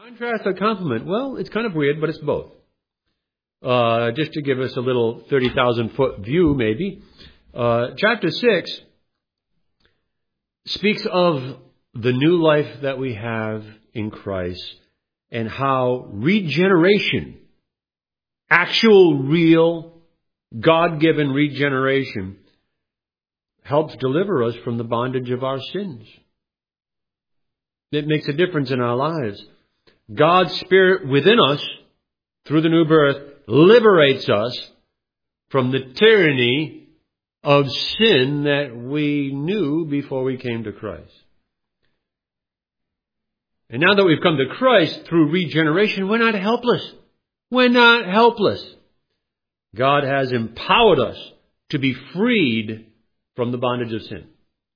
Contrast or compliment? Well, it's kind of weird, but it's both. Just to give us a little 30,000-foot view, maybe. Chapter 6 speaks of the new life that we have in Christ and how regeneration, actual, real, God-given regeneration, helps deliver us from the bondage of our sins. It makes a difference in our lives. God's Spirit within us, through the new birth, liberates us from the tyranny of sin that we knew before we came to Christ. And now that we've come to Christ through regeneration, we're not helpless. We're not helpless. God has empowered us to be freed from the bondage of sin.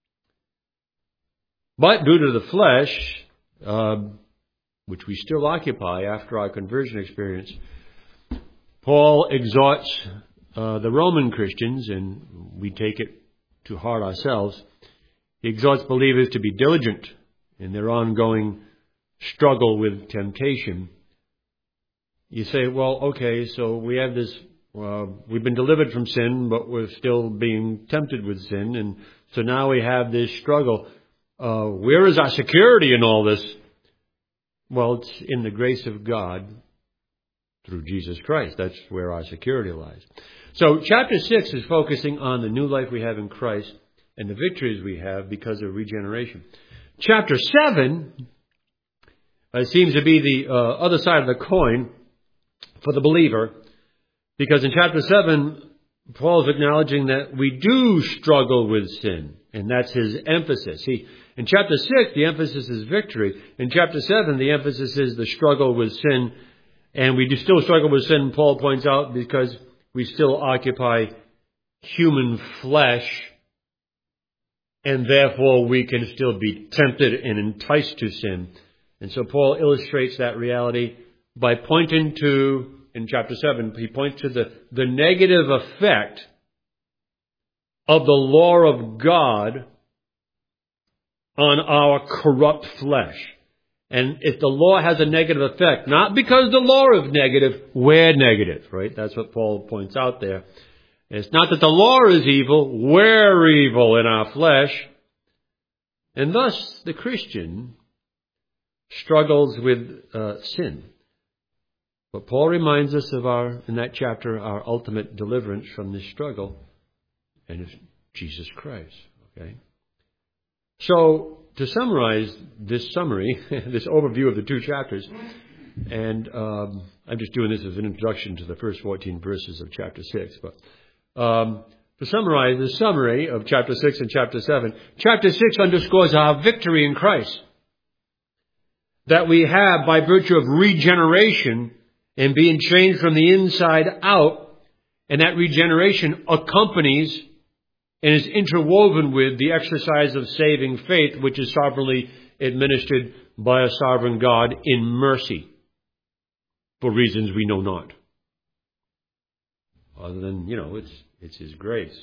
But due to the flesh, which we still occupy after our conversion experience, Paul exhorts the Roman Christians, and we take it to heart ourselves. He exhorts believers to be diligent in their ongoing struggle with temptation. You say, well, okay, so we have this, we've been delivered from sin, but we're still being tempted with sin, and so now we have this struggle. Where is our security in all this? Well, it's in the grace of God through Jesus Christ. That's where our security lies. So chapter 6 is focusing on the new life we have in Christ and the victories we have because of regeneration. Chapter 7 seems to be the other side of the coin for the believer, because in chapter 7, Paul is acknowledging that we do struggle with sin, and that's his emphasis. In chapter 6, the emphasis is victory. In chapter 7, the emphasis is the struggle with sin. And we do still struggle with sin, Paul points out, because we still occupy human flesh, and therefore we can still be tempted and enticed to sin. And so Paul illustrates that reality by pointing to, in chapter 7, he points to the negative effect of the law of God on our corrupt flesh. And if the law has a negative effect, not because the law is negative, we're negative, right? That's what Paul points out there. It's not that the law is evil, we're evil in our flesh. And thus, the Christian struggles with sin. But Paul reminds us of in that chapter, our ultimate deliverance from this struggle, and it's Jesus Christ, okay? So, to summarize this summary, this overview of the two chapters, and I'm just doing this as an introduction to the first 14 verses of chapter 6, but to summarize the summary of chapter 6 and chapter 7, chapter 6 underscores our victory in Christ that we have by virtue of regeneration and being changed from the inside out, and that regeneration accompanies and is interwoven with the exercise of saving faith, which is sovereignly administered by a sovereign God in mercy, for reasons we know not. Other than, it's His grace.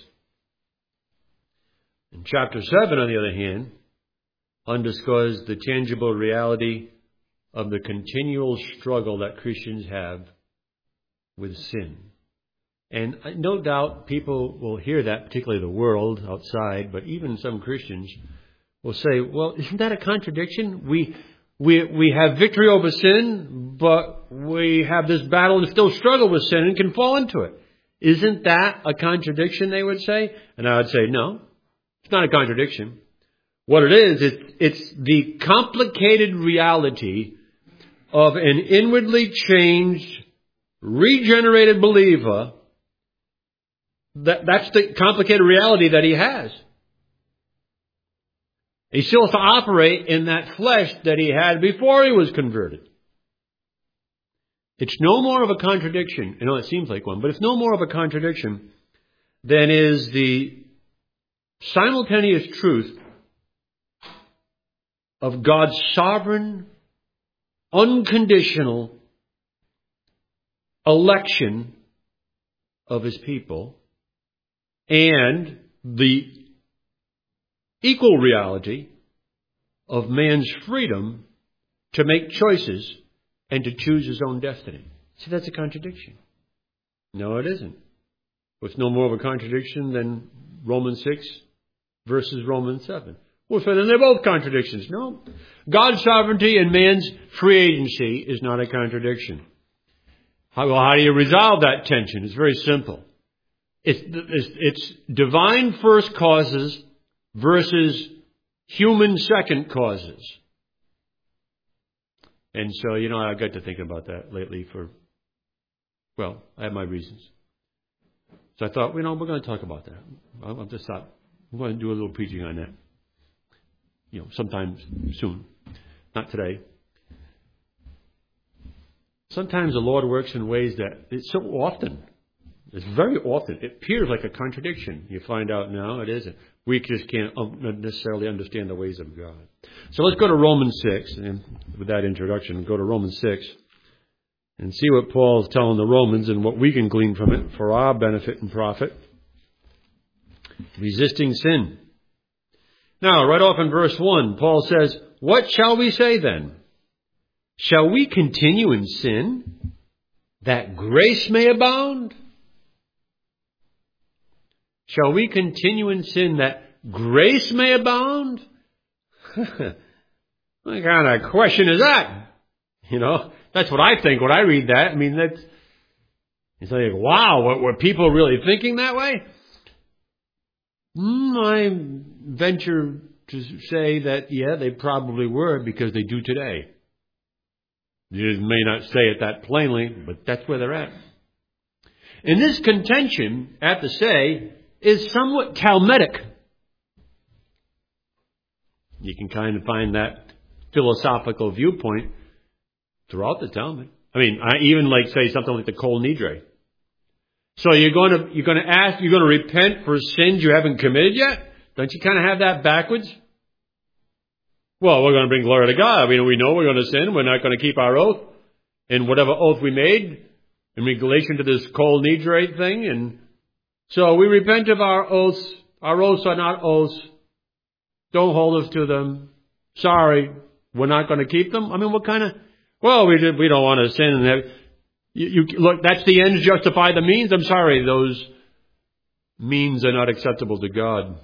And chapter 7, on the other hand, underscores the tangible reality of the continual struggle that Christians have with sin. And no doubt people will hear that, particularly the world outside, but even some Christians will say, well, isn't that a contradiction? We have victory over sin, but we have this battle and still struggle with sin and can fall into it. Isn't that a contradiction, they would say? And I would say, no, it's not a contradiction. What it is, it's the complicated reality of an inwardly changed, regenerated believer. That's the complicated reality that he has. He still has to operate in that flesh that he had before he was converted. It's no more of a contradiction. I know it seems like one, but it's no more of a contradiction than is the simultaneous truth of God's sovereign, unconditional election of His people, and the equal reality of man's freedom to make choices and to choose his own destiny. See, that's a contradiction. No, it isn't. It's no more of a contradiction than Romans 6 versus Romans 7. Well, so then they're both contradictions. No. God's sovereignty and man's free agency is not a contradiction. How do you resolve that tension? It's very simple. It's divine first causes versus human second causes. And so, I got to think about that lately I have my reasons. So I thought, we're going to talk about that. I'll just stop. I'm going to do a little preaching on that. Sometime soon. Not today. Sometimes the Lord works in ways that it's very often, it appears like a contradiction. You find out now it isn't. We just can't necessarily understand the ways of God. So let's go to Romans 6, and with that introduction, go to Romans 6 and see what Paul is telling the Romans and what we can glean from it for our benefit and profit. Resisting sin. Now, right off in verse 1, Paul says, "What shall we say then? Shall we continue in sin, that grace may abound? Shall we continue in sin, that grace may abound?" What kind of question is that? That's what I think when I read that. It's like, wow, were people really thinking that way? I venture to say that, yeah, they probably were, because they do today. You may not say it that plainly, but that's where they're at. And this contention, I have to say, is somewhat Talmudic. You can kind of find that philosophical viewpoint throughout the Talmud. I even say something like the Kol Nidre. So you're going to repent for sins you haven't committed yet? Don't you kind of have that backwards? Well, we're going to bring glory to God. We know we're going to sin. We're not going to keep our oath. And whatever oath we made in relation to this Kol Nidre thing. And so we repent of our oaths. Our oaths are not oaths. Don't hold us to them. Sorry, we're not going to keep them. What kind of... Well, we don't want to sin. And look, that's the ends justify the means. I'm sorry, those means are not acceptable to God.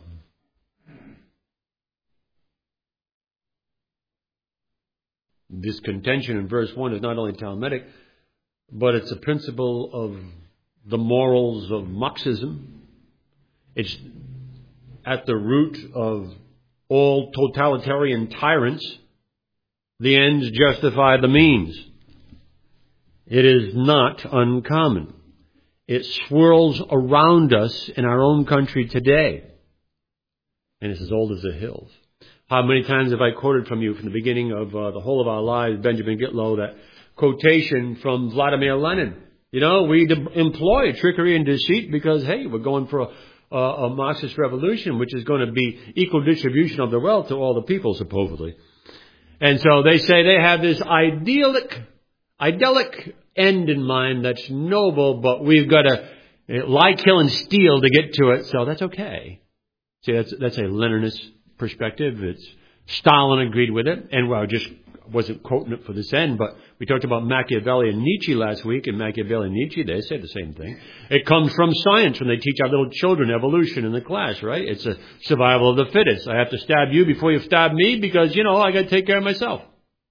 This contention in verse 1 is not only Talmudic, but it's a principle of the morals of Marxism. It's at the root of all totalitarian tyrants. The ends justify the means. It is not uncommon. It swirls around us in our own country today. And it's as old as the hills. How many times have I quoted from you from the beginning of The Whole of Our Lives, Benjamin Gitlow, that quotation from Vladimir Lenin? We employ trickery and deceit because, hey, we're going for a Marxist revolution, which is going to be equal distribution of the wealth to all the people, supposedly. And so they say they have this idyllic end in mind that's noble, but we've got to lie, kill, and steal to get to it, so that's okay. See, that's a Leninist perspective. Stalin agreed with it, and I just wasn't quoting it for this end, but we talked about Machiavelli and Nietzsche last week, and Machiavelli and Nietzsche, they say the same thing. It comes from science when they teach our little children evolution in the class, right? It's a survival of the fittest. I have to stab you before you stab me because, I got to take care of myself.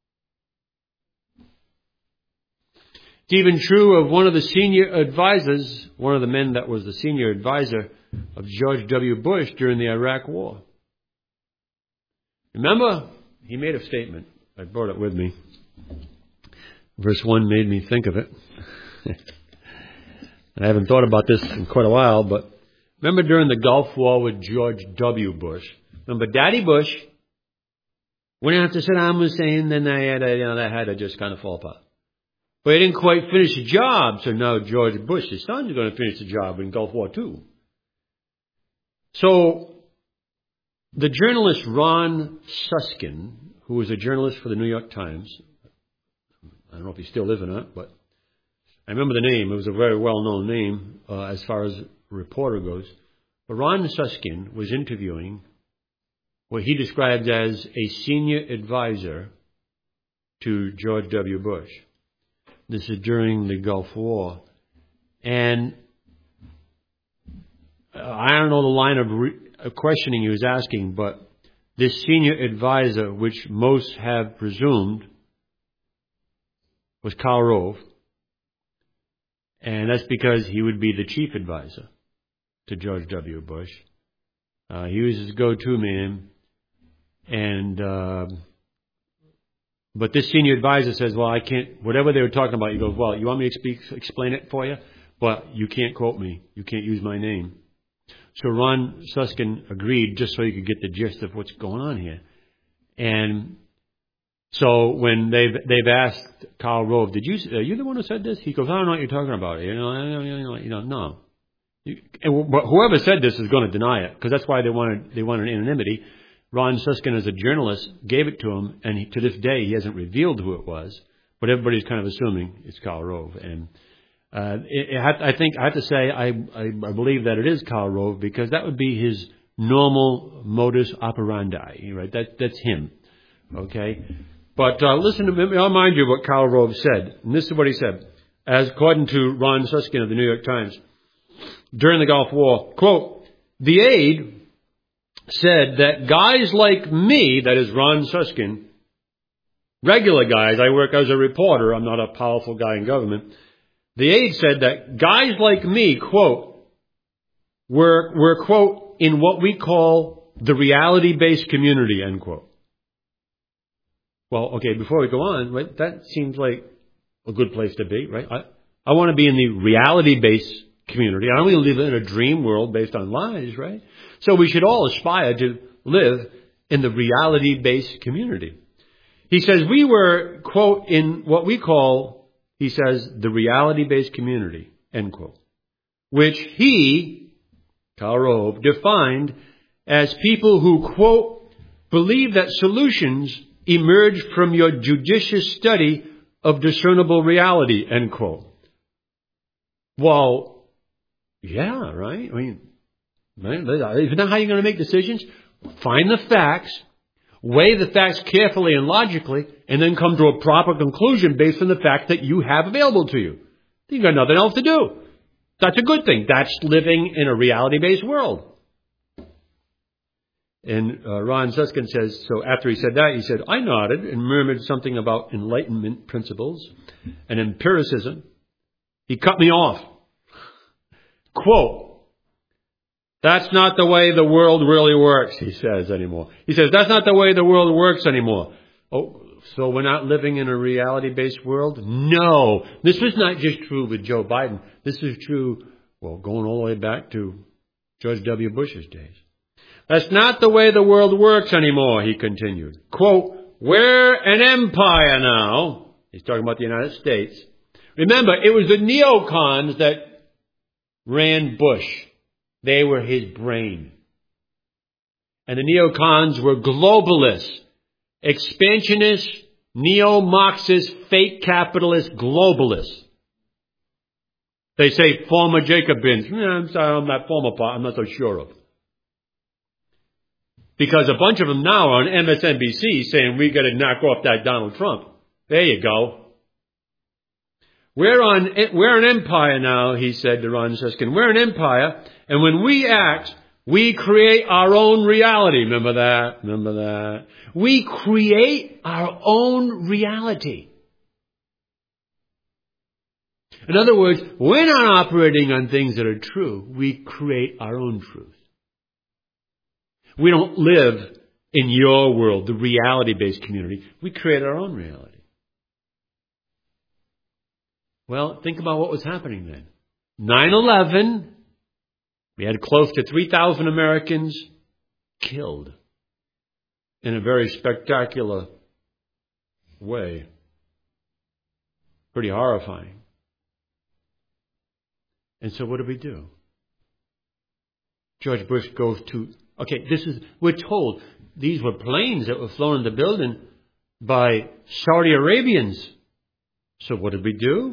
It's even true of one of the senior advisors, one of the men that was the senior advisor of George W. Bush during the Iraq War. Remember, he made a statement. I brought it with me. Verse 1 made me think of it. And I haven't thought about this in quite a while, but remember during the Gulf War with George W. Bush? Remember Daddy Bush? When after Saddam Hussein, then that had to just kind of fall apart. But he didn't quite finish the job, so now George Bush, his son, is going to finish the job in Gulf War II. So the journalist Ron Susskind, who was a journalist for the New York Times, I don't know if he's still living or not, but I remember the name. It was a very well-known name as far as a reporter goes. But Ron Susskind was interviewing what he described as a senior advisor to George W. Bush. This is during the Gulf War. And I don't know the line of questioning he was asking, but this senior advisor, which most have presumed was Karl Rove, and that's because he would be the chief advisor to George W. Bush. He was his go-to man, and but this senior advisor says, well, I can't, whatever they were talking about, he goes, well, you want me to explain it for you? But you can't quote me. You can't use my name. So Ron Suskind agreed just so he could get the gist of what's going on here. And so when they've asked Karl Rove, are you the one who said this? He goes, I don't know what you're talking about. No. But whoever said this is going to deny it, because that's why they wanted anonymity. Ron Suskind, as a journalist, gave it to him, and to this day he hasn't revealed who it was. But everybody's kind of assuming it's Karl Rove. And I have to say I believe that it is Karl Rove, because that would be his normal modus operandi, right? That's him, okay? But listen to me. I'll remind you what Karl Rove said, and this is what he said, as according to Ron Suskind of the New York Times, during the Gulf War, quote, the aide said that guys like me, that is Ron Suskind, regular guys, I work as a reporter, I'm not a powerful guy in government. The aide said that guys like me, quote, were quote, in what we call the reality-based community, end quote. Well, okay, before we go on, right, that seems like a good place to be, right? I want to be in the reality-based community. I don't want to live in a dream world based on lies, right? So we should all aspire to live in the reality-based community. He says we were, quote, in what we call, he says, the reality-based community, end quote, which he, Karl Rove, defined as people who, quote, believe that solutions emerge from your judicious study of discernible reality, end quote. Well, yeah, right? I mean, isn't that how you're going to make decisions? Find the facts, weigh the facts carefully and logically, and then come to a proper conclusion based on the fact that you have available to you. You've got nothing else to do. That's a good thing. That's living in a reality-based world. And Ron Suskind says, so after he said that, he said, I nodded and murmured something about Enlightenment principles and empiricism. He cut me off. Quote, that's not the way the world really works, he says anymore. He says, that's not the way the world works anymore. Oh, so we're not living in a reality-based world? No. This was not just true with Joe Biden. This is true, well, going all the way back to George W. Bush's days. That's not the way the world works anymore, he continued. Quote, we're an empire now. He's talking about the United States. Remember, it was the neocons that ran Bush. They were his brain. And the neocons were globalists, expansionists, neo-Marxist, fake capitalist globalists. They say former Jacobins. I'm sorry, I'm that former part, I'm not so sure of. Because a bunch of them now are on MSNBC saying we got to knock off that Donald Trump. There you go. We're an empire now, he said to Ron Suskind. We're an empire, and when we act, we create our own reality. Remember that? We create our own reality. In other words, we're not operating on things that are true. We create our own truth. We don't live in your world, the reality-based community. We create our own reality. Well, think about what was happening then. 9/11, we had close to 3,000 Americans killed in a very spectacular way. Pretty horrifying. And so what do we do? George Bush goes to, we're told these were planes that were flown in the building by Saudi Arabians. So what did we do?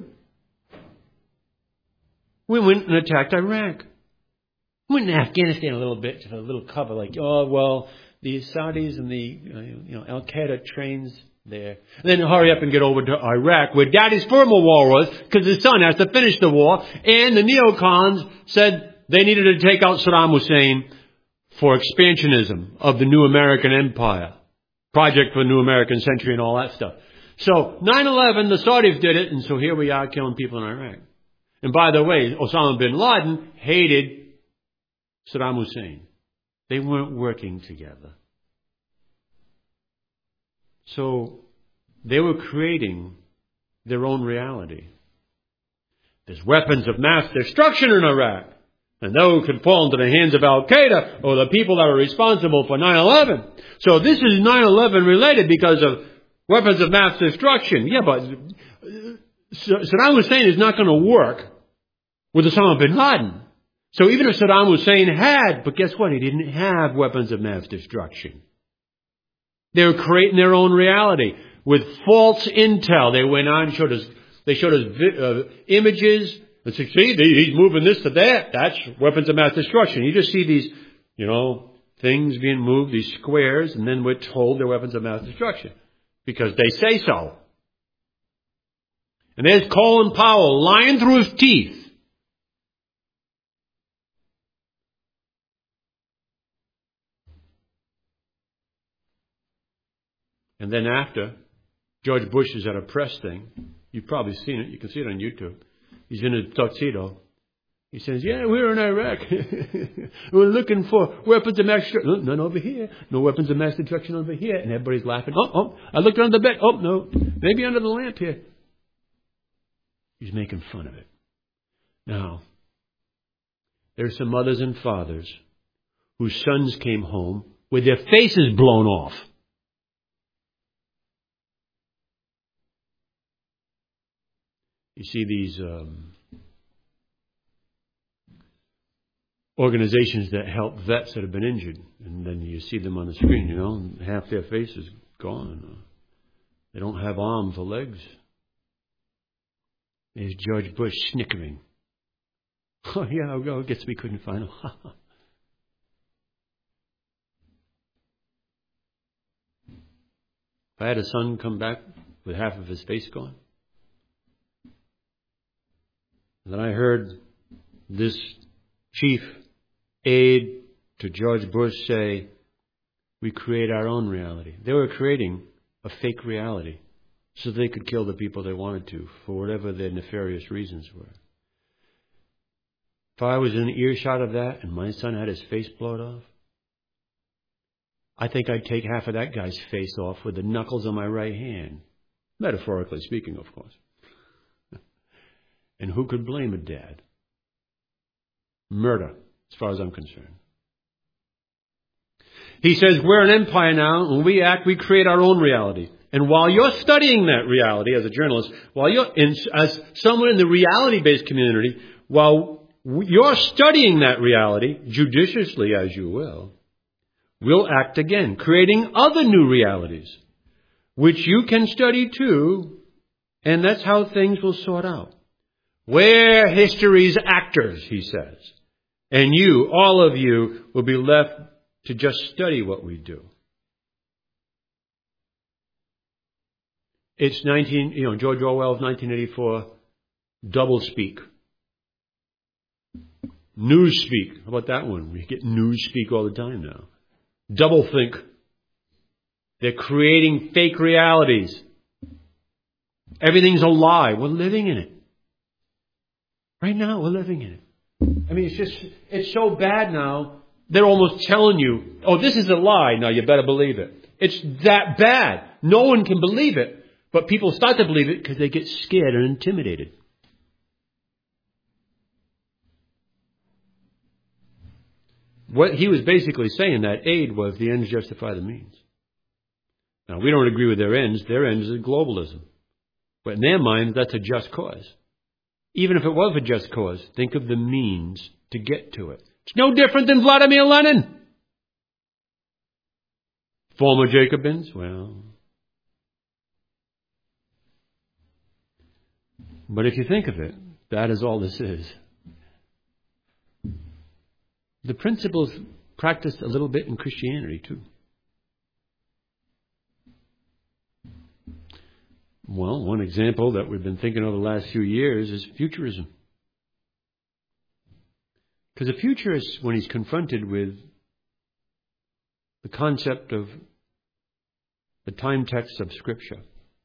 We went and attacked Iraq. We went in Afghanistan a little bit, to a little cover, like, the Saudis and the Al-Qaeda trains there. And then hurry up and get over to Iraq, where Daddy's former war was, because his son has to finish the war. And the neocons said they needed to take out Saddam Hussein for expansionism of the new American empire. Project for the new American century and all that stuff. So 9/11, the Saudis did it, and so here we are killing people in Iraq. And by the way, Osama bin Laden hated Saddam Hussein. They weren't working together. So they were creating their own reality. There's weapons of mass destruction in Iraq. And those could fall into the hands of Al-Qaeda or the people that are responsible for 9/11. So this is 9/11 related because of weapons of mass destruction. Yeah, but Saddam Hussein is not going to work with Osama bin Laden. So even if Saddam Hussein had, but guess what? He didn't have weapons of mass destruction. They were creating their own reality with false intel. They went on and showed us images. And said, see, he's moving this to that. That's weapons of mass destruction. You just see these, things being moved, these squares, and then we're told they're weapons of mass destruction because they say so. And there's Colin Powell lying through his teeth. And then after, George Bush is at a press thing. You've probably seen it. You can see it on YouTube. He's in a tuxedo. He says, yeah, we're in Iraq. We're looking for weapons of mass destruction. None over here. No weapons of mass destruction over here. And everybody's laughing. Oh, I looked under the bed. Oh, no. Maybe under the lamp here. He's making fun of it. Now, there's some mothers and fathers whose sons came home with their faces blown off. You see these organizations that help vets that have been injured, and then you see them on the screen, and half their face is gone. They don't have arms or legs. There's George Bush snickering. Oh, yeah, I guess we couldn't find him. If I had a son come back with half of his face gone, and then I heard this chief aide to George Bush say, we create our own reality. They were creating a fake reality so they could kill the people they wanted to for whatever their nefarious reasons were. If I was in earshot of that and my son had his face blown off, I think I'd take half of that guy's face off with the knuckles on my right hand. Metaphorically speaking, of course. And who could blame a dad? Murder, as far as I'm concerned. He says, we're an empire now, and we create our own reality. And while you're studying that reality as a journalist, as someone in the reality-based community, while you're studying that reality, judiciously as you will, we'll act again, creating other new realities, which you can study too, and that's how things will sort out. We're history's actors, he says. And you, all of you, will be left to just study what we do. It's George Orwell's 1984, doublespeak. Newspeak. How about that one? We get newspeak all the time now. Doublethink. They're creating fake realities. Everything's a lie. We're living in it. Right now, we're living in it. I mean, it's so bad now, they're almost telling you, oh, this is a lie. Now, you better believe it. It's that bad. No one can believe it. But people start to believe it because they get scared and intimidated. What he was basically saying, that aid was the ends justify the means. Now, we don't agree with their ends. Their ends is globalism. But in their minds, that's a just cause. Even if it was a just cause, think of the means to get to it. It's no different than Vladimir Lenin. Former Jacobins, well. But if you think of it, that is all this is. The principles practiced a little bit in Christianity too. Well, one example that we've been thinking over the last few years is futurism. Because a futurist, when he's confronted with the concept of the time text of Scripture,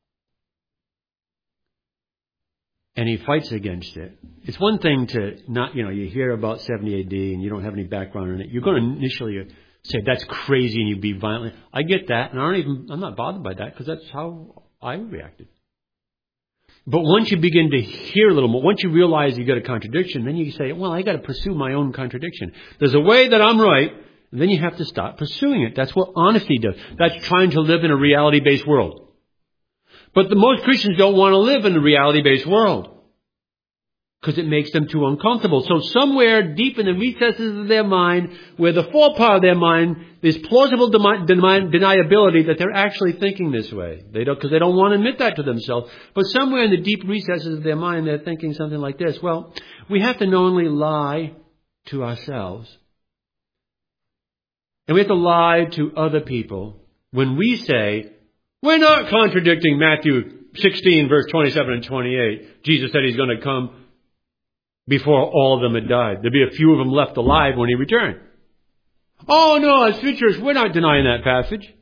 and he fights against it. It's one thing to not, you hear about 70 AD and you don't have any background in it. You're going to initially say, that's crazy, and you'd be violent. I get that, and I'm not bothered by that, because that's how I reacted. But once you begin to hear a little more, once you realize you got a contradiction, then you say, well, I got to pursue my own contradiction. There's a way that I'm right, and then you have to stop pursuing it. That's what honesty does. That's trying to live in a reality-based world. But most Christians don't want to live in a reality-based world because it makes them too uncomfortable. So somewhere deep in the recesses of their mind, where the fore part of their mind, there's plausible deniability that they're actually thinking this way. Because they don't want to admit that to themselves. But somewhere in the deep recesses of their mind, they're thinking something like this. Well, we have to knowingly lie to ourselves. And we have to lie to other people when we say, we're not contradicting Matthew 16, verse 27 and 28. Jesus said he's going to come before all of them had died. There'd be a few of them left alive when he returned. Oh no, as futurists, we're not denying that passage.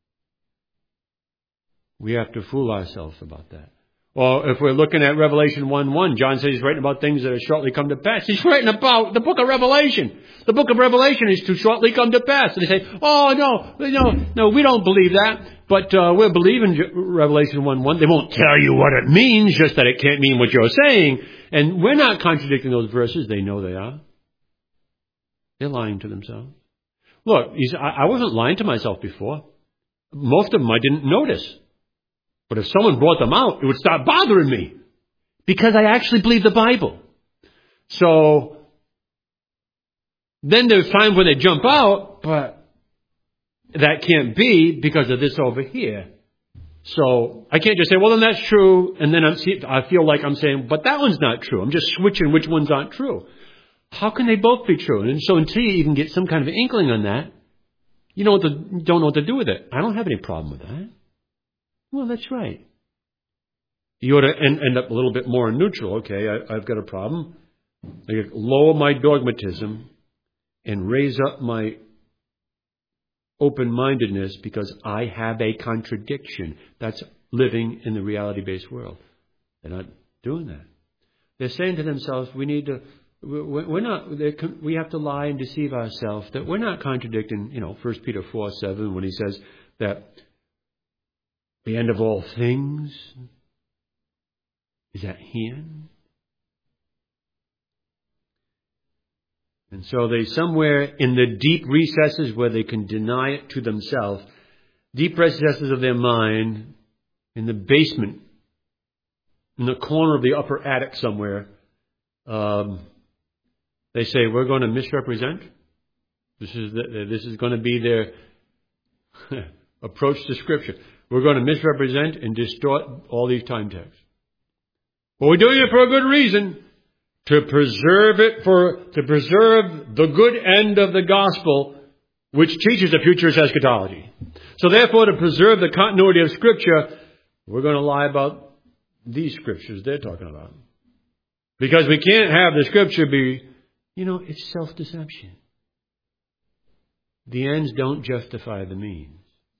We have to fool ourselves about that. Or if we're looking at Revelation 1:1, John says he's writing about things that are shortly come to pass. He's writing about the book of Revelation. The book of Revelation is to shortly come to pass. And they say, oh no, we don't believe that. But we'll believe in Revelation 1:1. They won't tell you what it means, just that it can't mean what you're saying. And we're not contradicting those verses. They know they are. They're lying to themselves. Look, I wasn't lying to myself before. Most of them I didn't notice. But if someone brought them out, it would start bothering me. Because I actually believe the Bible. So then there's times when they jump out, but that can't be because of this over here. So I can't just say, well, then that's true. And then I feel like I'm saying, but that one's not true. I'm just switching which ones aren't true. How can they both be true? And so until you even get some kind of inkling on that, you don't know what to do with it. I don't have any problem with that. Well, that's right. You ought to end up a little bit more neutral. Okay, I've got a problem. I gotta lower my dogmatism and raise up my open-mindedness because I have a contradiction. That's living in the reality-based world. They're not doing that. They're saying to themselves, we have to lie and deceive ourselves, that we're not contradicting, 1 Peter 4:7 when he says that the end of all things is at hand. And so they somewhere in the deep recesses where they can deny it to themselves, deep recesses of their mind, in the basement, in the corner of the upper attic somewhere, they say, we're going to misrepresent. This is going to be their approach to Scripture. We're going to misrepresent and distort all these time texts. But we're doing it for a good reason. To preserve the good end of the gospel, which teaches a futurist eschatology. So therefore, to preserve the continuity of Scripture, we're going to lie about these Scriptures they're talking about. Because we can't have the Scripture be, it's self-deception. The ends don't justify the means.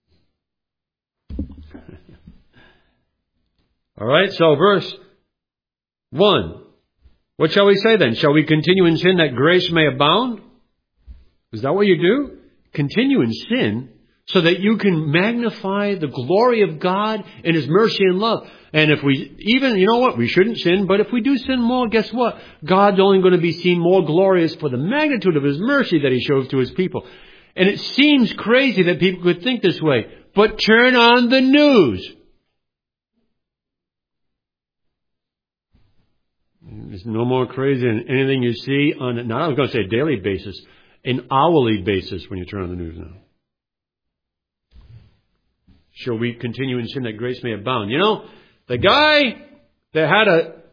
All right, so verse 1. What shall we say then? Shall we continue in sin that grace may abound? Is that what you do? Continue in sin so that you can magnify the glory of God and His mercy and love. And if we we shouldn't sin, but if we do sin more, guess what? God's only going to be seen more glorious for the magnitude of His mercy that He shows to His people. And it seems crazy that people could think this way, but turn on the news. It's no more crazy than anything you see on, I was going to say a daily basis, an hourly basis when you turn on the news now. Shall we continue in sin that grace may abound? The guy that had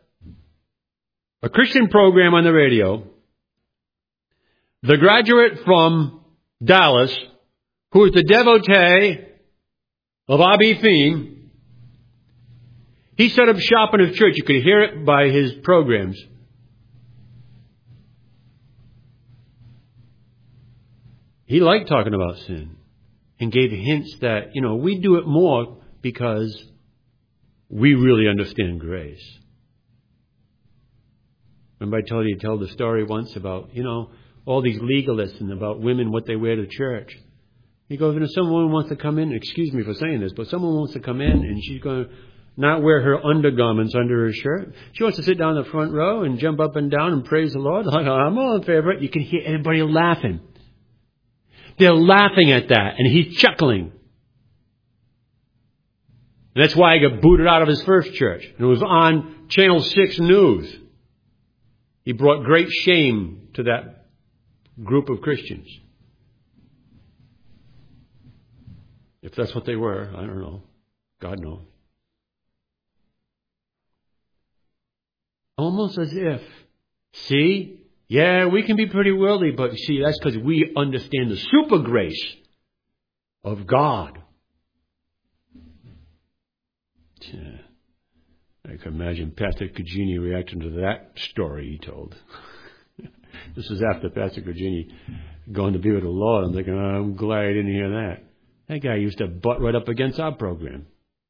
a Christian program on the radio, the graduate from Dallas, who is the devotee of Abi Thiem, He set up shop in his church. You could hear it by his programs. He liked talking about sin and gave hints that, we do it more because we really understand grace. Remember I told you, the story once about, all these legalists and about women, what they wear to church. He goes, if some woman wants to come in, excuse me for saying this, but someone wants to come in and she's going to not wear her undergarments under her shirt. She wants to sit down in the front row and jump up and down and praise the Lord. I'm all in favor. You can hear everybody laughing. They're laughing at that, and he's chuckling. And that's why he got booted out of his first church. And it was on Channel 6 News. He brought great shame to that group of Christians. If that's what they were, I don't know. God knows. Almost as if, see, yeah, we can be pretty worldly, but see, that's because we understand the super grace of God. Yeah. I can imagine Pastor Cugini reacting to that story he told. This is after Pastor Cugini going to be with the Lord. I'm thinking, I'm glad I didn't hear that. That guy used to butt right up against our program.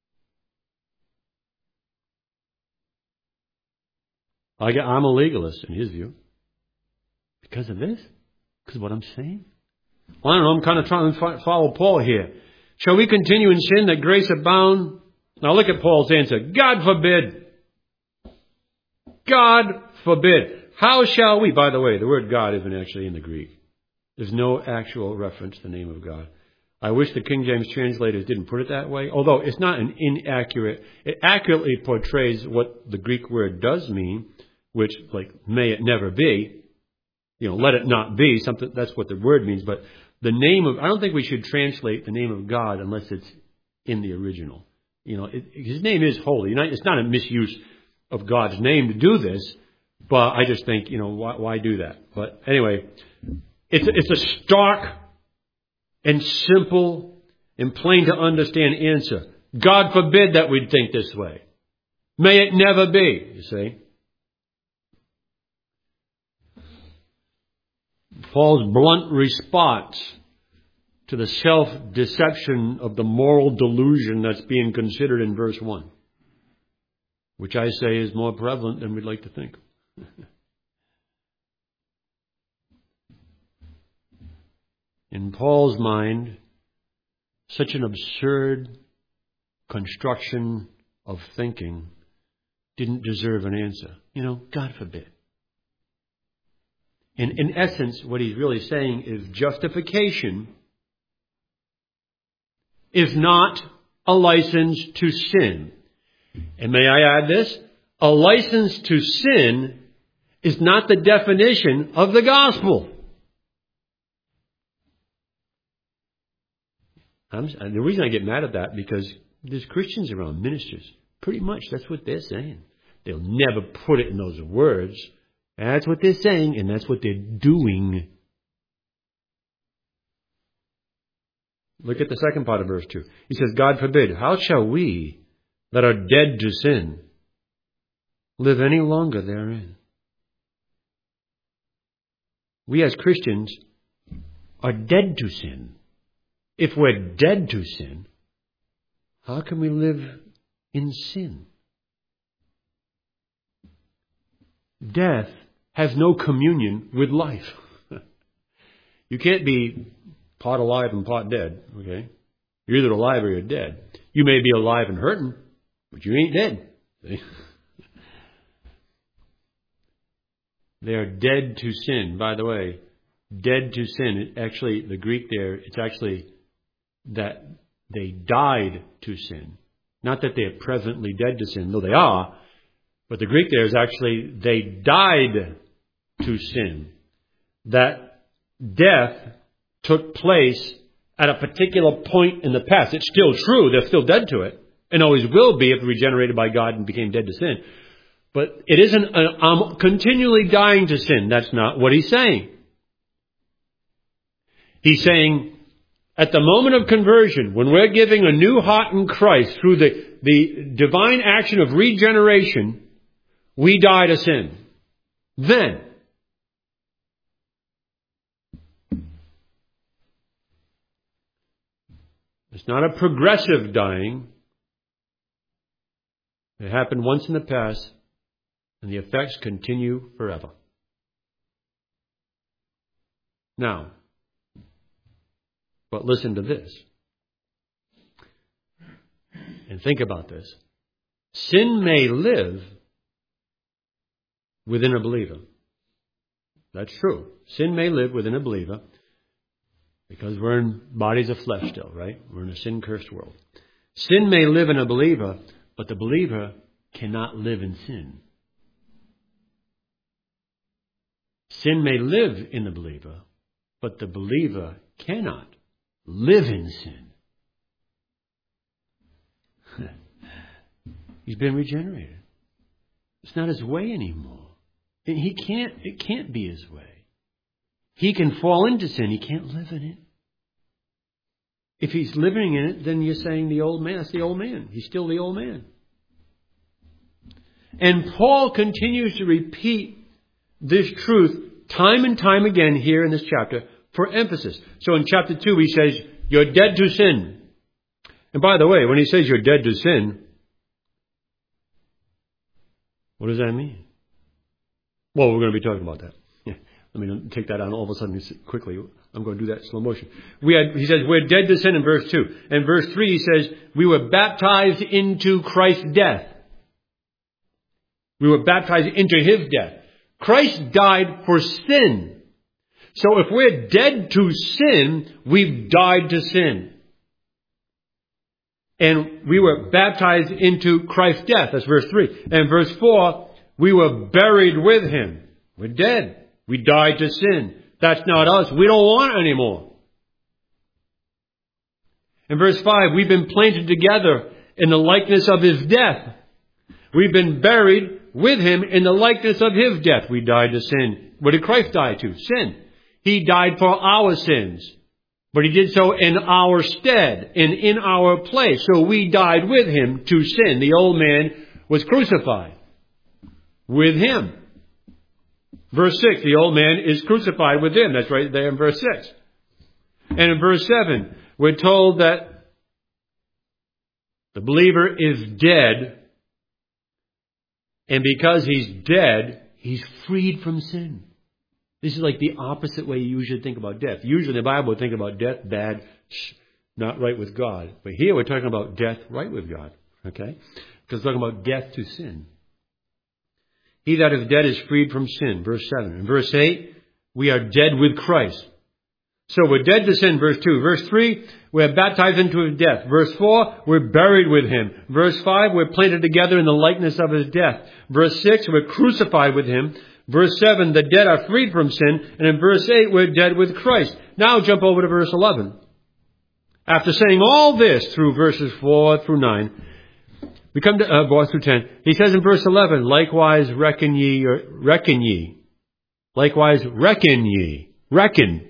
I'm a legalist in his view. Because of this? Because of what I'm saying? Well, I don't know. I'm kind of trying to follow Paul here. Shall we continue in sin that grace abound? Now look at Paul's answer. God forbid. God forbid. How shall we? By the way, the word God isn't actually in the Greek. There's no actual reference to the name of God. I wish the King James translators didn't put it that way, although it's not an inaccurate. It accurately portrays what the Greek word does mean, which, like, may it never be. Let it not be. Something that's what the word means. But the name of, I don't think we should translate the name of God unless it's in the original. His name is holy. It's not a misuse of God's name to do this, but I just think, why do that? But anyway, it's a stark and simple and plain to understand answer. God forbid that we'd think this way. May it never be, you see. Paul's blunt response to the self-deception of the moral delusion that's being considered in verse 1, which I say is more prevalent than we'd like to think. In Paul's mind, such an absurd construction of thinking didn't deserve an answer. God forbid. And in essence, what he's really saying is justification is not a license to sin. And may I add this? A license to sin is not the definition of the gospel. The reason I get mad at that, because there's Christians around, ministers. Pretty much that's what they're saying. They'll never put it in those words. That's what they're saying, and that's what they're doing. Look at the second part of verse 2. He says, God forbid, how shall we that are dead to sin live any longer therein? We as Christians are dead to sin. If we're dead to sin, how can we live in sin? Death has no communion with life. You can't be part alive and part dead, okay? You're either alive or you're dead. You may be alive and hurting, but you ain't dead. See? They are dead to sin. By the way, dead to sin, actually, the Greek there, it's actually that they died to sin. Not that they are presently dead to sin, though they are. But the Greek there is actually they died to sin. That death took place at a particular point in the past. It's still true. They're still dead to it. And always will be if regenerated by God and became dead to sin. But it isn't, I'm continually dying to sin. That's not what he's saying. He's saying, At the moment of conversion, when we're giving a new heart in Christ through the divine action of regeneration, we die to sin. Then, it's not a progressive dying. It happened once in the past, and the effects continue forever. Now, but listen to this. And think about this. Sin may live within a believer. That's true. Sin may live within a believer because we're in bodies of flesh still, right? We're in a sin-cursed world. Sin may live in a believer, but the believer cannot live in sin. Sin may live in the believer, but the believer cannot live in sin. He's been regenerated. It's not his way anymore. It can't be his way. He can fall into sin. He can't live in it. If he's living in it, then you're saying the old man, that's the old man. He's still the old man. And Paul continues to repeat this truth time and time again here in this chapter for emphasis. So in chapter 2 he says, you're dead to sin. And by the way, when he says you're dead to sin, what does that mean? Well, we're going to be talking about that. Let me take that on all of a sudden quickly. I'm going to do that in slow motion. He says we're dead to sin in verse 2. And verse 3 he says we were baptized into Christ's death. We were baptized into his death. Christ died for sin. So if we're dead to sin, we've died to sin. And we were baptized into Christ's death. That's verse 3. And verse 4, we were buried with him. We're dead. We died to sin. That's not us. We don't want it anymore. In verse 5, we've been planted together in the likeness of his death. We've been buried with him in the likeness of his death. We died to sin. What did Christ die to? Sin. He died for our sins. But he did so in our stead and in our place. So we died with him to sin. The old man was crucified with him. Verse 6, the old man is crucified with him. That's right there in verse 6. And in verse 7, we're told that the believer is dead. And because he's dead, he's freed from sin. This is like the opposite way you usually think about death. Usually in the Bible we think about death, bad, not right with God. But here we're talking about death right with God. Okay? Because we're talking about death to sin. He that is dead is freed from sin. Verse 7. In verse 8, we are dead with Christ. So we're dead to sin, verse 2. Verse 3, we're baptized into his death. Verse 4, we're buried with him. Verse 5, we're planted together in the likeness of his death. Verse 6, we're crucified with him. Verse 7, the dead are freed from sin. And in verse 8, we're dead with Christ. Now jump over to verse 11. After saying all this through verses 4 through 9, we come to 4 through 10. He says in verse 11, likewise reckon ye. Likewise reckon ye. Reckon.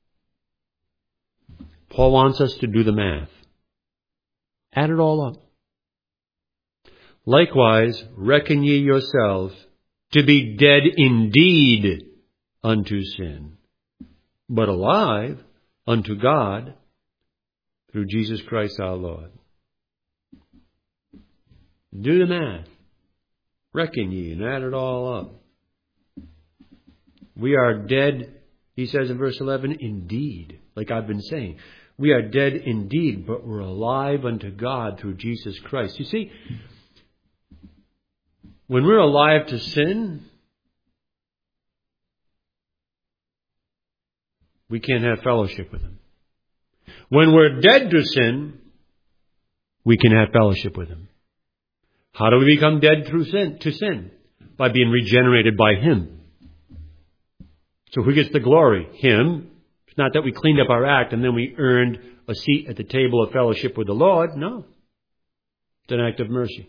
Paul wants us to do the math. Add it all up. Likewise reckon ye yourselves to be dead indeed unto sin, but alive unto God through Jesus Christ our Lord. Do the math. Reckon ye and add it all up. We are dead, he says in verse 11, indeed. Like I've been saying. We are dead indeed, but we're alive unto God through Jesus Christ. You see, when we're alive to sin, we can't have fellowship with him. When we're dead to sin, we can have fellowship with him. How do we become dead through sin? To sin. By being regenerated by him. So who gets the glory? Him. It's not that we cleaned up our act and then we earned a seat at the table of fellowship with the Lord. No. It's an act of mercy.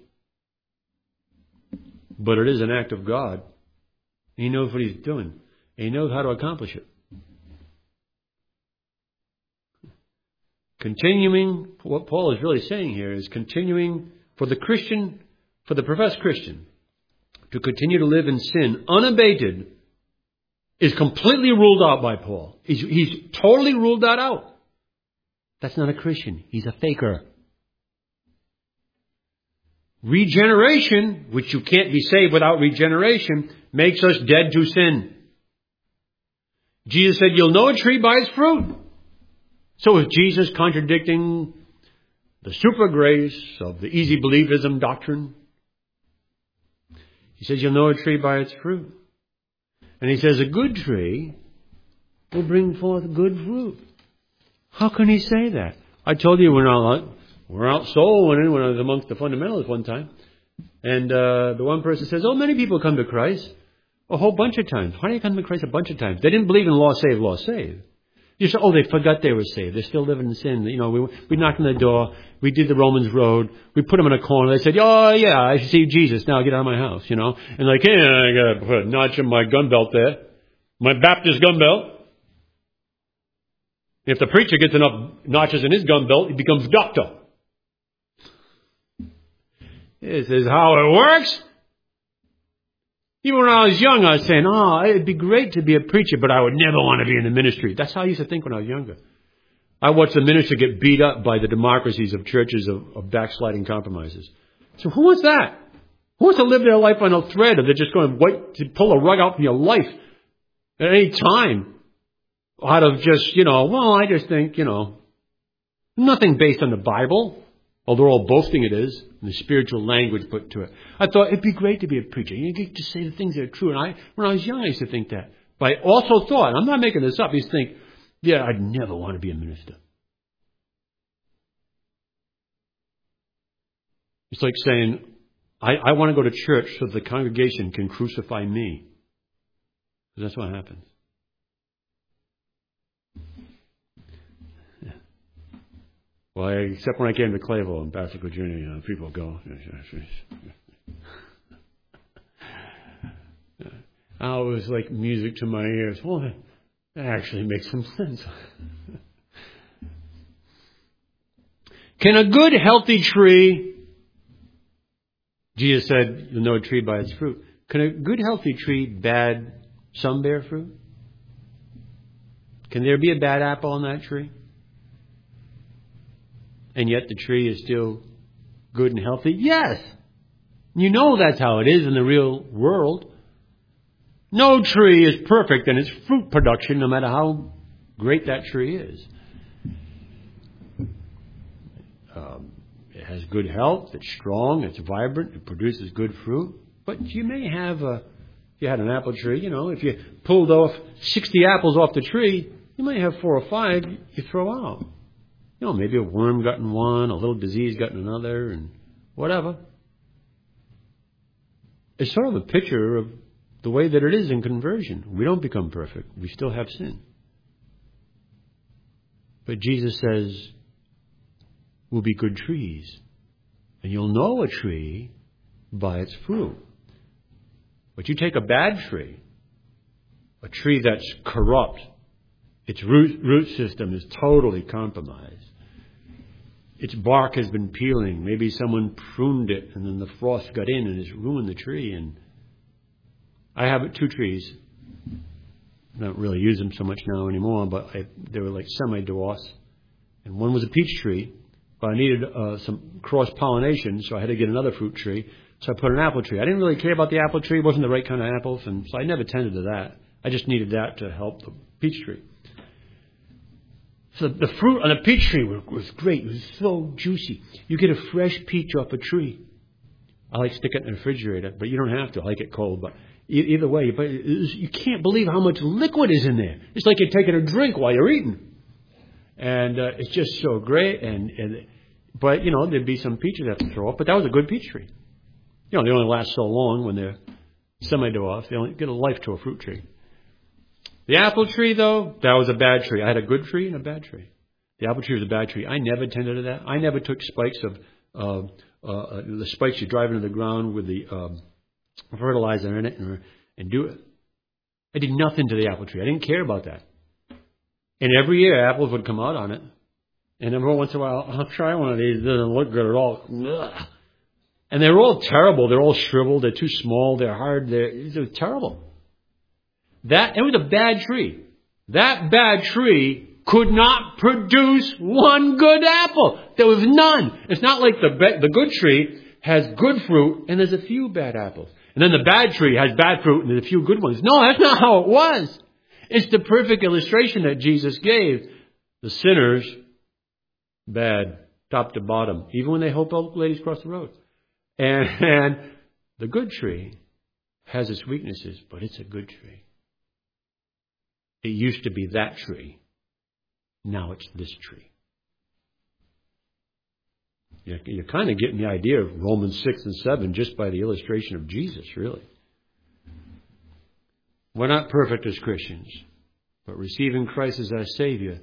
But it is an act of God. He knows what he's doing. And he knows how to accomplish it. Continuing, what Paul is really saying here is continuing for the Christian, for the professed Christian, to continue to live in sin unabated is completely ruled out by Paul. He's totally ruled that out. That's not a Christian. He's a faker. Regeneration, which you can't be saved without regeneration, makes us dead to sin. Jesus said, you'll know a tree by its fruit. So is Jesus contradicting the super grace of the easy believism doctrine? He says, you'll know a tree by its fruit. And he says, a good tree will bring forth good fruit. How can he say that? I told you we're out soul winning when I was amongst the fundamentalists one time. And the one person says, many people come to Christ a whole bunch of times. Why do they come to Christ a bunch of times? They didn't believe in law save. You say, they forgot they were saved. They're still living in sin. We knocked on the door. We did the Romans road. We put them in a corner. They said, I see Jesus. Now get out of my house, And like, hey, I got to put a notch in my gun belt there. My Baptist gun belt. If the preacher gets enough notches in his gun belt, he becomes doctor. This is how it works. Even when I was young, I was saying, it'd be great to be a preacher, but I would never want to be in the ministry. That's how I used to think when I was younger. I watched the minister get beat up by the democracies of churches of backsliding compromises. So who wants that? Who wants to live their life on a thread, or they're just going to pull a rug out from your life at any time out of just, I just think, nothing based on the Bible. Although all boasting it is, and the spiritual language put to it. I thought it'd be great to be a preacher. You get to say the things that are true. And when I was young, I used to think that. But I also thought, I'm not making this up, I used to think, I'd never want to be a minister. It's like saying, I want to go to church so the congregation can crucify me. Because that's what happens. Well, except when I came to Clayville and Pastor Virginia, people go. It was like music to my ears. Well, that actually makes some sense. Can a good, healthy tree, Jesus said, you'll know a tree by its fruit. Can a good, healthy tree, some bear fruit? Can there be a bad apple on that tree? And yet the tree is still good and healthy? Yes. That's how it is in the real world. No tree is perfect in its fruit production, no matter how great that tree is. It has good health, it's strong, it's vibrant, it produces good fruit. But you may have if you had an apple tree, if you pulled off 60 apples off the tree, you might have 4 or 5 you throw out. Maybe a worm got in one, a little disease got in another, and whatever. It's sort of a picture of the way that it is in conversion. We don't become perfect. We still have sin. But Jesus says, we'll be good trees. And you'll know a tree by its fruit. But you take a bad tree, a tree that's corrupt, its root system is totally compromised. Its bark has been peeling. Maybe someone pruned it and then the frost got in and has ruined the tree. And I have 2 trees. I don't really use them so much now anymore, but they were like semi-dwarfs. And one was a peach tree, but I needed some cross-pollination, so I had to get another fruit tree. So I put an apple tree. I didn't really care about the apple tree. It wasn't the right kind of apples, and so I never tended to that. I just needed that to help the peach tree. So the fruit on the peach tree was great. It was so juicy. You get a fresh peach off a tree. I like stick it in the refrigerator, but you don't have to. I like it cold. But either way, you can't believe how much liquid is in there. It's like you're taking a drink while you're eating. And it's just so great. But there'd be some peaches that have to throw up. But that was a good peach tree. They only last so long when they're semi-dwarfs. They only get a life to a fruit tree. The apple tree, though, that was a bad tree. I had a good tree and a bad tree. The apple tree was a bad tree. I never tended to that. I never took spikes of the spikes you drive into the ground with the fertilizer in it and do it. I did nothing to the apple tree. I didn't care about that. And every year, apples would come out on it. And every once in a while, I'll try one of these. It doesn't look good at all. Ugh. And they're all terrible. They're all shriveled. They're too small. They're hard. They're terrible. It was a bad tree. That bad tree could not produce one good apple. There was none. It's not like the good tree has good fruit and there's a few bad apples. And then the bad tree has bad fruit and there's a few good ones. No, that's not how it was. It's the perfect illustration that Jesus gave. The sinners, bad, top to bottom, even when they help old ladies cross the road. And the good tree has its weaknesses, but it's a good tree. It used to be that tree. Now it's this tree. You're kind of getting the idea of Romans 6 and 7 just by the illustration of Jesus, really. We're not perfect as Christians, but receiving Christ as our Savior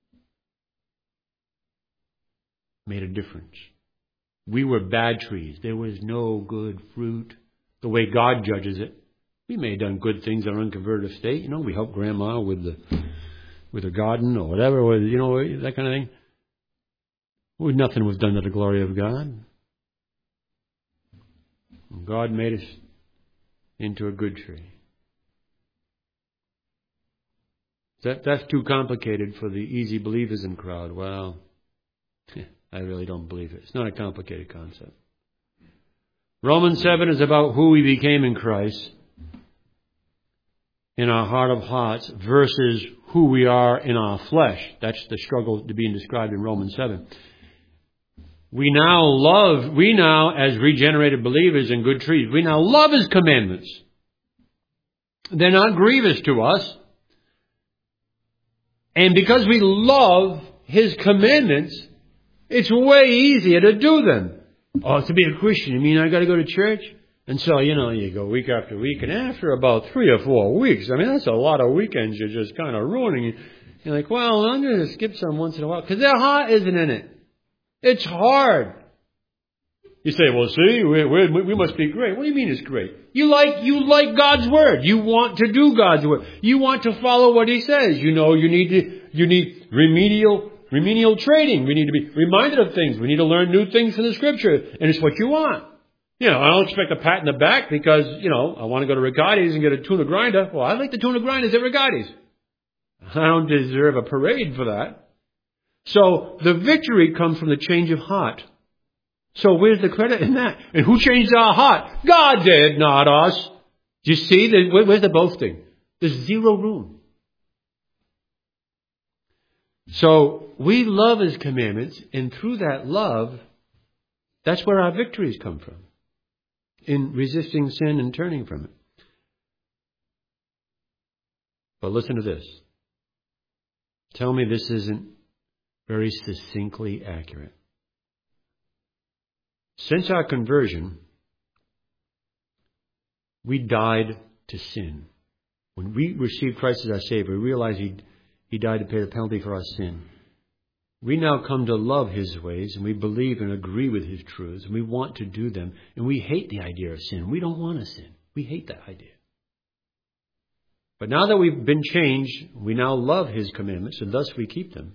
made a difference. We were bad trees. There was no good fruit. The way God judges it. We may have done good things in our unconverted state. We helped Grandma with her garden or whatever, that kind of thing. Nothing was done to the glory of God. God made us into a good tree. That's too complicated for the easy believism crowd. Well, I really don't believe it. It's not a complicated concept. Romans 7 is about who we became in Christ in our heart of hearts versus who we are in our flesh. That's the struggle being described in Romans 7. We now as regenerated believers in good trees, we now love His commandments. They're not grievous to us. And because we love His commandments, it's way easier to do them. Oh, to be a Christian, you mean I got to go to church? And so, you go week after week, and after about 3 or 4 weeks, that's a lot of weekends you're just kind of ruining. You're like, well, I'm going to skip some once in a while, because their heart isn't in it. It's hard. You say, well, see, we must be great. What do you mean it's great? You like God's Word. You want to do God's Word. You want to follow what He says. You need remedial training. We need to be reminded of things. We need to learn new things from the Scripture. And it's what you want. I don't expect a pat in the back because, I want to go to Rigatti's and get a tuna grinder. Well, I like the tuna grinders at Rigatti's. I don't deserve a parade for that. So the victory comes from the change of heart. So where's the credit in that? And who changed our heart? God did, not us. Do you see? Where's the boasting? There's zero room. So we love His commandments, and through that love, that's where our victories come from. In resisting sin and turning from it. But listen to this. Tell me this isn't very succinctly accurate. Since our conversion, we died to sin. When we received Christ as our Savior, we realized He died to pay the penalty for our sin. We now come to love His ways, and we believe and agree with His truths, and we want to do them, and we hate the idea of sin. We don't want to sin. We hate that idea. But now that we've been changed, we now love His commandments, and thus we keep them.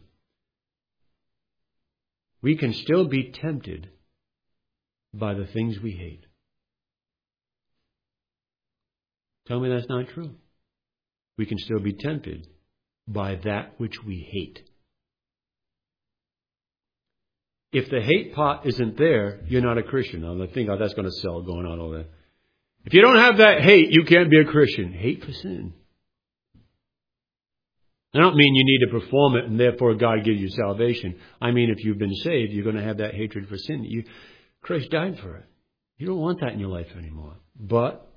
We can still be tempted by the things we hate. Tell me that's not true. We can still be tempted by that which we hate. If the hate pot isn't there, you're not a Christian. I think that's going to sell going on over there. If you don't have that hate, you can't be a Christian. Hate for sin. I don't mean you need to perform it and therefore God gives you salvation. I mean if you've been saved, you're going to have that hatred for sin. Christ died for it. You don't want that in your life anymore. But,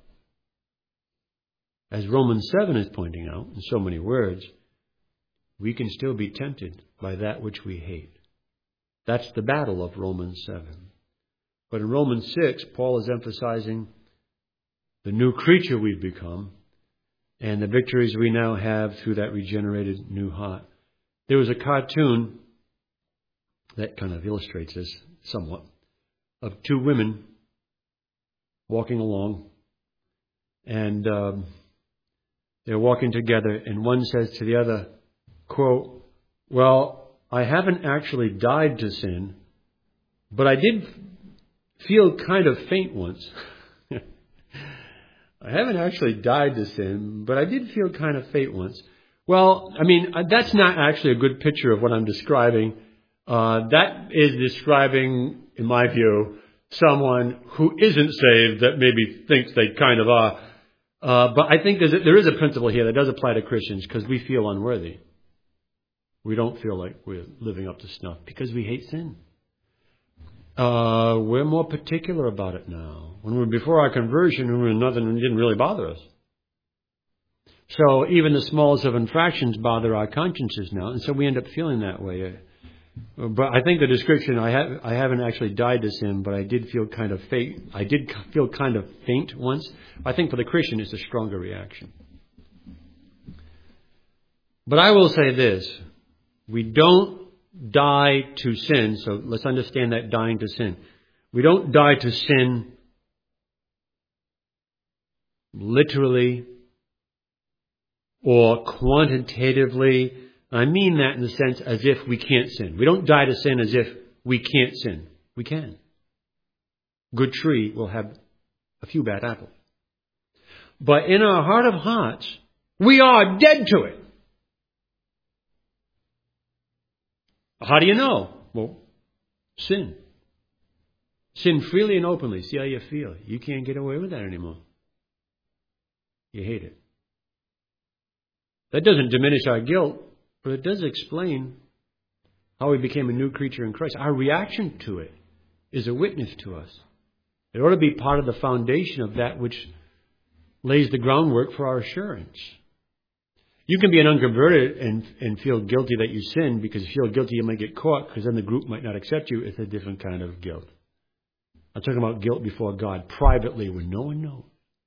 as Romans 7 is pointing out in so many words, we can still be tempted by that which we hate. That's the battle of Romans 7. But in Romans 6, Paul is emphasizing the new creature we've become and the victories we now have through that regenerated new heart. There was a cartoon that kind of illustrates this somewhat, of two women walking along, and they're walking together, and one says to the other, quote, well, I haven't actually died to sin, but I did feel kind of faint once. I haven't actually died to sin, but I did feel kind of faint once. Well, I mean, that's not actually a good picture of what I'm describing. That is describing, in my view, someone who isn't saved that maybe thinks they kind of are. But I think there is a principle here that does apply to Christians because we feel unworthy. We don't feel like we're living up to snuff because we hate sin. We're more particular about it now. When we were before our conversion, nothing didn't really bother us. So even the smallest of infractions bother our consciences now, and so we end up feeling that way. But I think the description, I haven't actually died to sin, but I did feel kind of faint. I did feel kind of faint once. I think for the Christian, it's a stronger reaction. But I will say this: we don't die to sin. So let's understand that dying to sin. We don't die to sin literally or quantitatively. I mean that in the sense as if we can't sin. We don't die to sin as if we can't sin. We can. Good tree will have a few bad apples. But in our heart of hearts, we are dead to it. How do you know? Well, sin. Sin freely and openly. See how you feel. You can't get away with that anymore. You hate it. That doesn't diminish our guilt, but it does explain how we became a new creature in Christ. Our reaction to it is a witness to us. It ought to be part of the foundation of that which lays the groundwork for our assurance. You can be an unconverted and feel guilty that you sinned because you feel guilty you might get caught because then the group might not accept you. It's a different kind of guilt. I'm talking about guilt before God, privately when no one knows.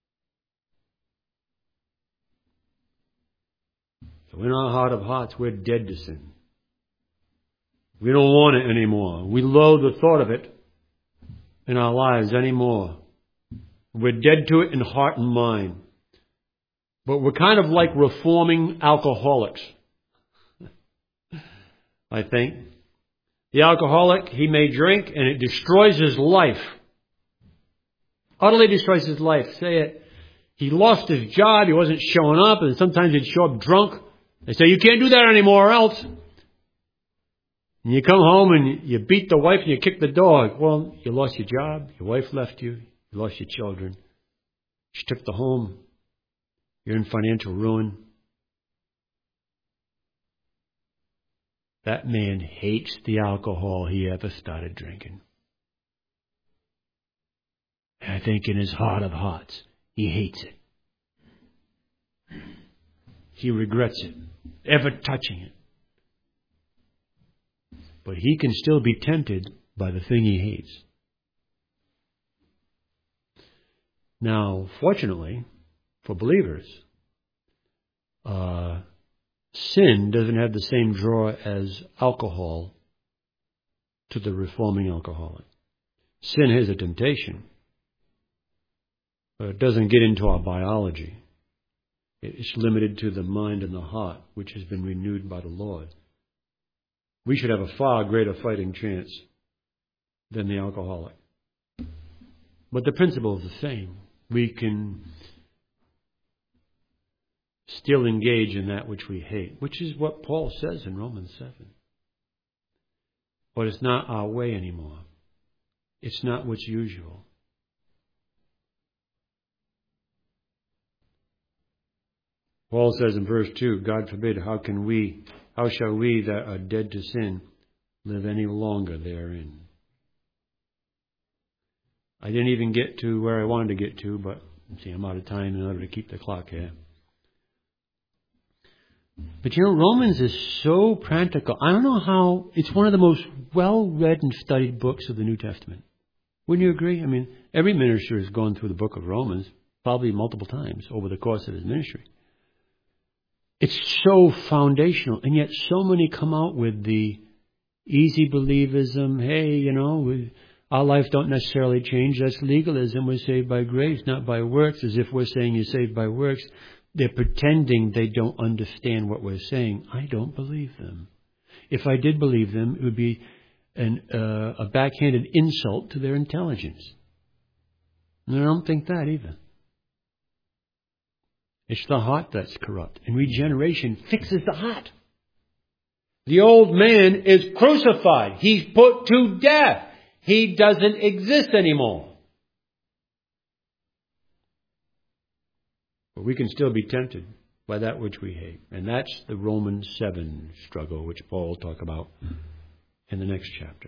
So in our heart of hearts, we're dead to sin. We don't want it anymore. We loathe the thought of it in our lives anymore. We're dead to it in heart and mind. But we're kind of like reforming alcoholics, I think. The alcoholic, he may drink and it destroys his life. Utterly destroys his life. Say it. He lost his job. He wasn't showing up. And sometimes he'd show up drunk. They say, you can't do that anymore or else. And you come home and you beat the wife and you kick the dog. Well, you lost your job. Your wife left you. You lost your children. She took the home. You're in financial ruin. That man hates the alcohol he ever started drinking. And I think in his heart of hearts, he hates it. He regrets it, ever touching it. But he can still be tempted by the thing he hates. Now, fortunately, for believers, sin doesn't have the same draw as alcohol to the reforming alcoholic. Sin is a temptation, but it doesn't get into our biology. It's limited to the mind and the heart, which has been renewed by the Lord. We should have a far greater fighting chance than the alcoholic. But the principle is the same. We can still engage in that which we hate, which is what Paul says in Romans 7. But it's not our way anymore. It's not what's usual. Paul says in verse 2, God forbid, how shall we that are dead to sin live any longer therein? I didn't even get to where I wanted to get to, but see, I'm out of time in order to keep the clock here. But Romans is so practical. I don't know how, it's one of the most well-read and studied books of the New Testament. Wouldn't you agree? I mean, every minister has gone through the book of Romans probably multiple times over the course of his ministry. It's so foundational, and yet so many come out with the easy believism. Hey, our life don't necessarily change. That's legalism. We're saved by grace, not by works, as if we're saying you're saved by works. They're pretending they don't understand what we're saying. I don't believe them. If I did believe them, it would be a backhanded insult to their intelligence. And I don't think that either. It's the heart that's corrupt. And regeneration fixes the heart. The old man is crucified. He's put to death. He doesn't exist anymore. But we can still be tempted by that which we hate. And that's the Romans 7 struggle, which Paul will talk about in the next chapter.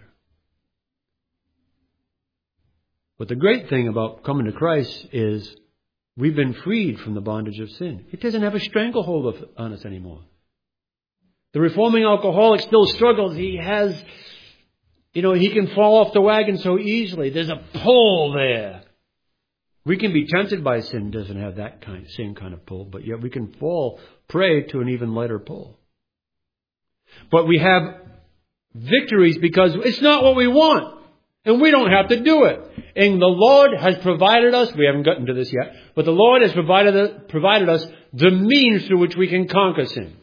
But the great thing about coming to Christ is we've been freed from the bondage of sin. It doesn't have a stranglehold on us anymore. The reforming alcoholic still struggles. He has, he can fall off the wagon so easily. There's a pull there. We can be tempted by sin. It doesn't have that same kind of pull, but yet we can fall prey to an even lighter pull. But we have victories because it's not what we want. And we don't have to do it. And the Lord has provided us, we haven't gotten to this yet, but the Lord has provided us the means through which we can conquer sin.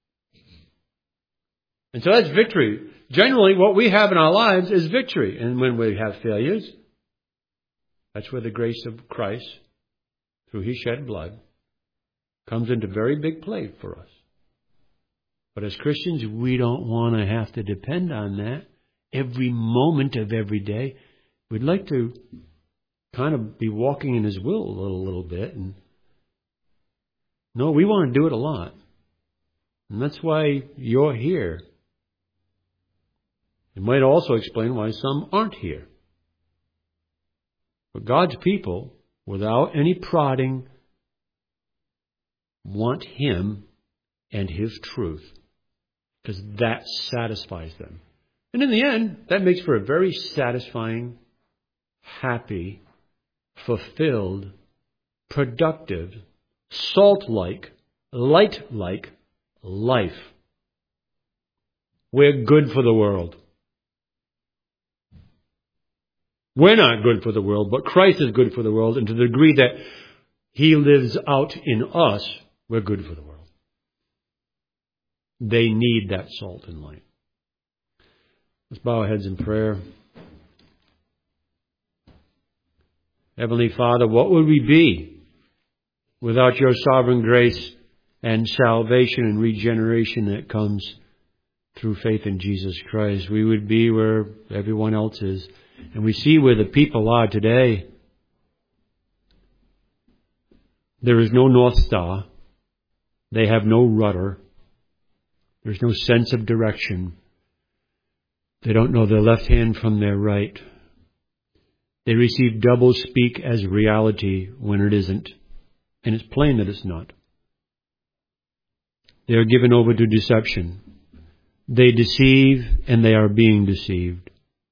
And so that's victory. Generally, what we have in our lives is victory. And when we have failures, that's where the grace of Christ, through His shed blood, comes into very big play for us. But as Christians, we don't want to have to depend on that every moment of every day. We'd like to kind of be walking in His will a little bit. And no, we want to do it a lot. And that's why you're here. It might also explain why some aren't here. But God's people, without any prodding, want Him and His truth, because that satisfies them. And in the end, that makes for a very satisfying, happy, fulfilled, productive, salt-like, light-like life. We're good for the world. We're not good for the world, but Christ is good for the world, and to the degree that He lives out in us, we're good for the world. They need that salt and light. Let's bow our heads in prayer. Heavenly Father, what would we be without Your sovereign grace and salvation and regeneration that comes through faith in Jesus Christ? We would be where everyone else is. And we see where the people are today. There is no North Star. They have no rudder. There's no sense of direction. They don't know their left hand from their right. They receive double speak as reality when it isn't. And it's plain that it's not. They are given over to deception. They deceive and they are being deceived.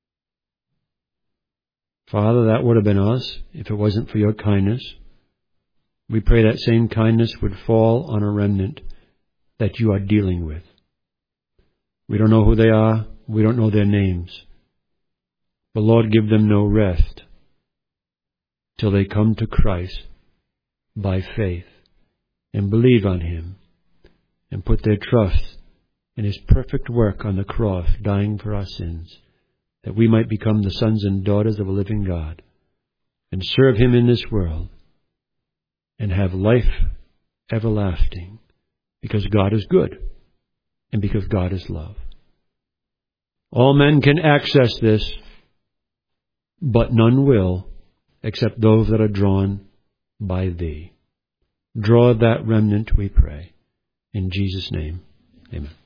Father, that would have been us if it wasn't for Your kindness. We pray that same kindness would fall on a remnant that You are dealing with. We don't know who they are. We don't know their names. But Lord, give them no rest till they come to Christ by faith and believe on Him and put their trust in His perfect work on the cross, dying for our sins, that we might become the sons and daughters of a living God and serve Him in this world and have life everlasting, because God is good and because God is love. All men can access this, but none will except those that are drawn by Thee. Draw that remnant, we pray. In Jesus' name, amen.